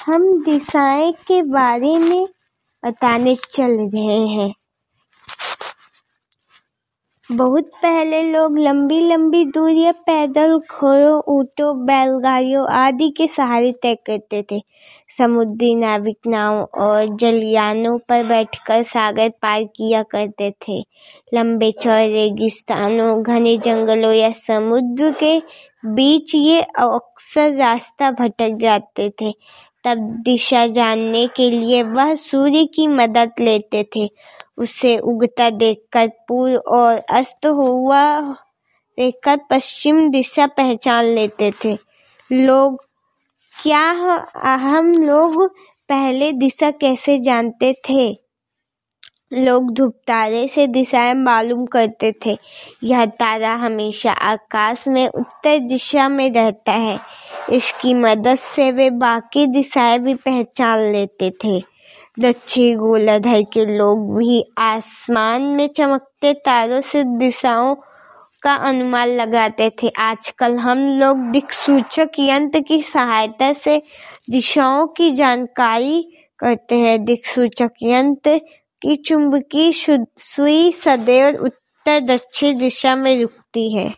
हम दिशाएं के बारे में बताने चल रहे हैं। बहुत पहले लोग लंबी लंबी दूरियां पैदल, घोड़ों, ऊंटों, बैलगाड़ियों आदि के सहारे तय करते थे। समुद्री नाविक नावों और जलयानों पर बैठकर सागर पार किया करते थे। लंबे चौड़े रेगिस्तानों, घने जंगलों या समुद्र के बीच ये अक्सर रास्ता भटक जाते थे। तब दिशा जानने के लिए वह सूर्य की मदद लेते थे। उसे उगता देखकर पूर्व और अस्त हुआ देखकर पश्चिम दिशा पहचान लेते थे। हम लोग पहले दिशा कैसे जानते थे? लोग धूप तारे से दिशाएं मालूम करते थे। यह तारा हमेशा आकाश में उत्तर दिशा में रहता है। इसकी मदद से वे बाकी दिशाएं भी पहचान लेते थे। दक्षिणी गोलार्ध के लोग भी आसमान में चमकते तारों से दिशाओं का अनुमान लगाते थे। आजकल हम लोग दिक्सूचक यंत्र की सहायता से दिशाओं की जानकारी करते हैं। दिक्सूचक यंत्र की चुंबकीय सुई सदैव उत्तर दक्षिण दिशा में रुकती है।